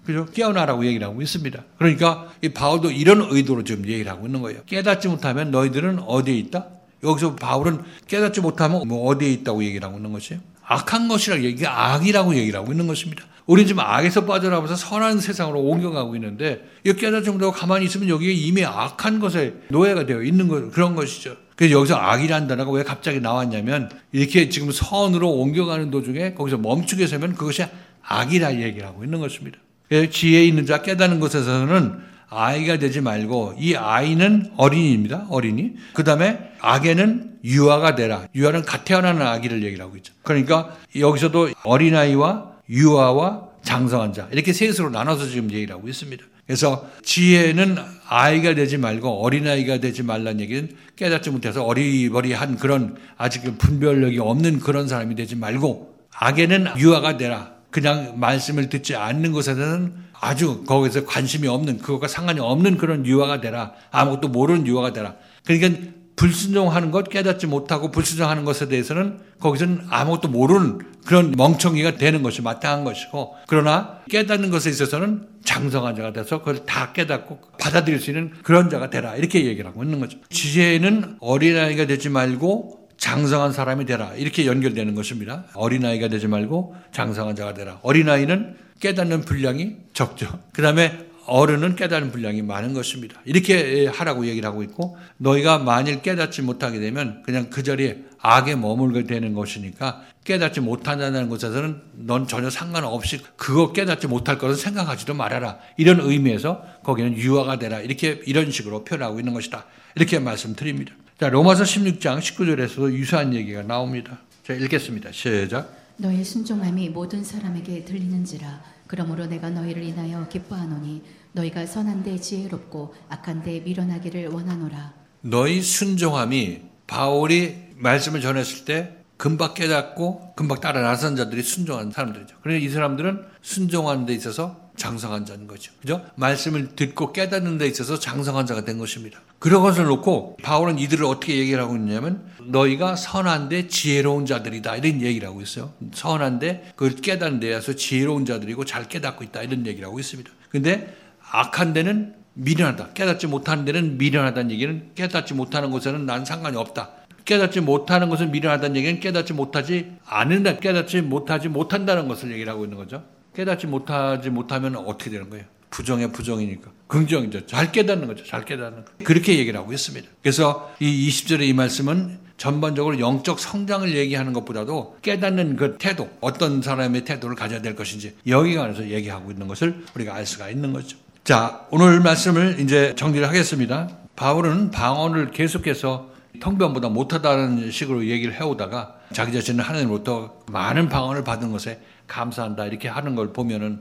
그죠? 깨어나라고 얘기를 하고 있습니다. 그러니까 이 바울도 이런 의도로 지금 얘기를 하고 있는 거예요. 깨닫지 못하면 너희들은 어디에 있다? 여기서 바울은 깨닫지 못하면 뭐 어디에 있다고 얘기를 하고 있는 것이에요? 악한 것이라고 이게 악이라고 얘기를 하고 있는 것입니다. 우리는 지금 악에서 빠져나와서 선한 세상으로 옮겨가고 있는데 이 깨닫지 못하고 가만히 있으면 여기에 이미 악한 것에 노예가 되어 있는 것, 그런 것이죠. 그래서 여기서 악이라는 단어가 왜 갑자기 나왔냐면 이렇게 지금 선으로 옮겨가는 도중에 거기서 멈추게 되면 그것이 악이라 얘기를 하고 있는 것입니다. 지혜 있는 자 깨닫는 것에서는 아이가 되지 말고 이 아이는 어린이입니다. 어린이. 그 다음에 악에는 유아가 되라. 유아는 갓 태어나는 아기를 얘기를 하고 있죠. 그러니까 여기서도 어린아이와 유아와 장성한 자 이렇게 셋으로 나눠서 지금 얘기를 하고 있습니다. 그래서 지혜는 아이가 되지 말고 어린아이가 되지 말라는 얘기는 깨닫지 못해서 어리버리한 그런 아직 분별력이 없는 그런 사람이 되지 말고 악에는 유아가 되라. 그냥 말씀을 듣지 않는 것에는 아주 거기서 관심이 없는 그것과 상관이 없는 그런 유아가 되라. 아무것도 모르는 유아가 되라. 그러니까 불순종하는 것 깨닫지 못하고 불순종하는 것에 대해서는 거기서는 아무것도 모르는 그런 멍청이가 되는 것이 마땅한 것이고 그러나 깨닫는 것에 있어서는 장성한 자가 돼서 그걸 다 깨닫고 받아들일 수 있는 그런 자가 되라. 이렇게 얘기를 하고 있는 거죠. 지혜는 어린아이가 되지 말고 장성한 사람이 되라. 이렇게 연결되는 것입니다. 어린아이가 되지 말고 장성한 자가 되라. 어린아이는 깨닫는 분량이 적죠. 그 다음에 어른은 깨닫는 분량이 많은 것입니다. 이렇게 하라고 얘기를 하고 있고 너희가 만일 깨닫지 못하게 되면 그냥 그 자리에 악에 머물게 되는 것이니까 깨닫지 못한다는 것에서는 넌 전혀 상관없이 그거 깨닫지 못할 것은 생각하지도 말아라. 이런 의미에서 거기는 유아가 되라. 이런 식으로 표현하고 있는 것이다. 이렇게 말씀드립니다. 자, 로마서 16장 19절에서도 유사한 얘기가 나옵니다. 제가 읽겠습니다. 시작. 너의 순종함이 모든 사람에게 들리는지라. 그러므로 내가 너희를 인하여 기뻐하노니 너희가 선한데 지혜롭고 악한데 미련하기를 원하노라. 너희 순종함이 바울이 말씀을 전했을 때 금방 깨닫고 금방 따라 나선 자들이 순종한 사람들이죠. 그래서 이 사람들은 순종하는 데 있어서 장성한 자인 거죠. 그죠? 말씀을 듣고 깨닫는 데 있어서 장성한 자가 된 것입니다. 그런 것을 놓고 바울은 이들을 어떻게 얘기를 하고 있냐면 너희가 선한데 지혜로운 자들이다. 이런 얘기를 하고 있어요. 선한데 그걸 깨닫는 데에서 지혜로운 자들이고 잘 깨닫고 있다. 이런 얘기를 하고 있습니다. 근데 악한 데는 미련하다. 깨닫지 못하는 데는 미련하다는 얘기는 깨닫지 못하는 것에는 난 상관이 없다. 깨닫지 못하는 것은 미련하다는 얘기는 깨닫지 못하지 않는다. 깨닫지 못하지 못한다는 것을 얘기를 하고 있는 거죠. 깨닫지 못하면 어떻게 되는 거예요? 부정의 부정이니까. 긍정이죠. 잘 깨닫는 거죠. 잘 깨닫는 거. 그렇게 얘기를 하고 있습니다. 그래서 이 20절의 이 말씀은 전반적으로 영적 성장을 얘기하는 것보다도 깨닫는 그 태도, 어떤 사람의 태도를 가져야 될 것인지 여기에 관해서 얘기하고 있는 것을 우리가 알 수가 있는 거죠. 자, 오늘 말씀을 이제 정리를 하겠습니다. 바울은 방언을 계속해서 통변보다 못하다는 식으로 얘기를 해오다가 자기 자신은 하나님으로부터 많은 방언을 받은 것에 감사한다 이렇게 하는 걸 보면은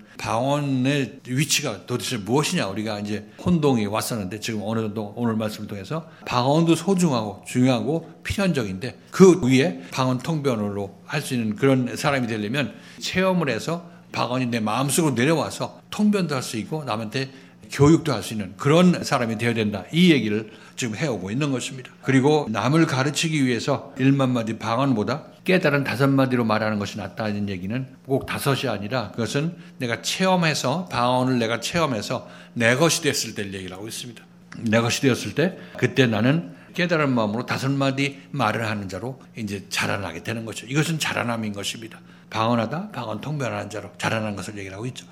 방언의 위치가 도대체 무엇이냐 우리가 이제 혼동이 왔었는데 지금 어느 정도 오늘 말씀을 통해서 방언도 소중하고 중요하고 필연적인데 그 위에 방언 통변으로 할 수 있는 그런 사람이 되려면 체험을 해서 방언이 내 마음속으로 내려와서 통변도 할 수 있고 남한테 교육도 할 수 있는 그런 사람이 되어야 된다. 이 얘기를 지금 해오고 있는 것입니다. 그리고 남을 가르치기 위해서 1만 마디 방언보다 깨달은 5마디로 말하는 것이 낫다는 얘기는 꼭 5이 아니라 그것은 내가 체험해서 방언을 내가 체험해서 내 것이 됐을 때를 얘기를 하고 있습니다. 내 것이 되었을 때 그때 나는 깨달은 마음으로 5마디 말을 하는 자로 이제 자라나게 되는 거죠. 이것은 자라남인 것입니다. 방언하다 방언 통변하는 자로 자라나는 것을 얘기를 하고 있죠.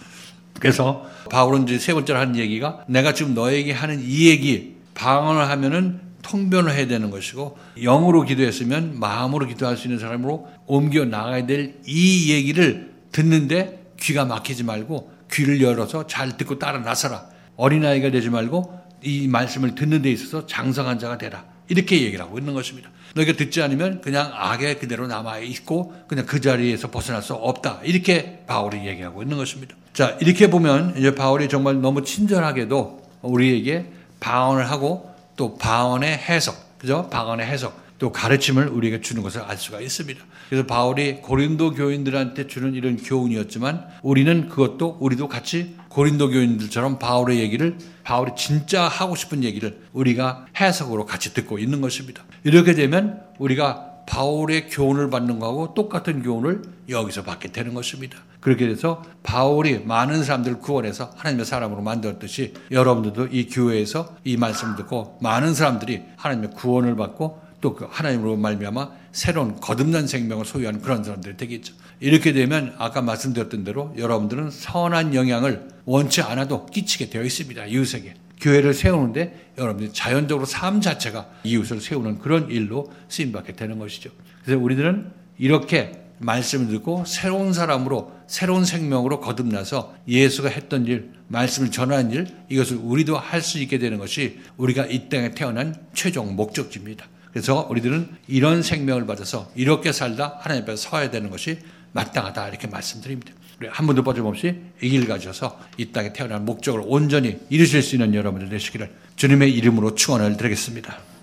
그래서 바울은 이제 세 번째로 하는 얘기가 내가 지금 너에게 하는 이 얘기 방언을 하면은 통변을 해야 되는 것이고 영으로 기도했으면 마음으로 기도할 수 있는 사람으로 옮겨 나가야 될 이 얘기를 듣는데 귀가 막히지 말고 귀를 열어서 잘 듣고 따라 나서라. 어린아이가 되지 말고 이 말씀을 듣는 데 있어서 장성한 자가 되라. 이렇게 얘기를 하고 있는 것입니다. 너희가 듣지 않으면 그냥 악에 그대로 남아있고 그냥 그 자리에서 벗어날 수 없다. 이렇게 바울이 얘기하고 있는 것입니다. 자, 이렇게 보면 이제 바울이 정말 너무 친절하게도 우리에게 방언을 하고 또 방언의 해석, 그죠? 방언의 해석, 또 가르침을 우리에게 주는 것을 알 수가 있습니다. 그래서 바울이 고린도 교인들한테 주는 이런 교훈이었지만 우리도 같이 고린도 교인들처럼 바울의 얘기를 바울이 진짜 하고 싶은 얘기를 우리가 해석으로 같이 듣고 있는 것입니다. 이렇게 되면 우리가 바울의 교훈을 받는 거하고 똑같은 교훈을 여기서 받게 되는 것입니다. 그렇게 돼서 바울이 많은 사람들을 구원해서 하나님의 사람으로 만들었듯이 여러분들도 이 교회에서 이 말씀을 듣고 많은 사람들이 하나님의 구원을 받고 또 그 하나님으로 말미암아 새로운 거듭난 생명을 소유하는 그런 사람들이 되겠죠. 이렇게 되면 아까 말씀드렸던 대로 여러분들은 선한 영향을 원치 않아도 끼치게 되어 있습니다. 이웃에게. 교회를 세우는데 여러분들이 자연적으로 삶 자체가 이웃을 세우는 그런 일로 쓰임받게 되는 것이죠. 그래서 우리들은 이렇게 말씀을 듣고 새로운 사람으로 새로운 생명으로 거듭나서 예수가 했던 일, 말씀을 전하는 일, 이것을 우리도 할 수 있게 되는 것이 우리가 이 땅에 태어난 최종 목적지입니다. 그래서 우리들은 이런 생명을 받아서 이렇게 살다 하나님 앞에 서야 되는 것이 마땅하다 이렇게 말씀드립니다. 한 번도 빠짐없이 이 길 가셔서 이 땅에 태어난 목적을 온전히 이루실 수 있는 여러분들 되시기를 주님의 이름으로 축원을 드리겠습니다.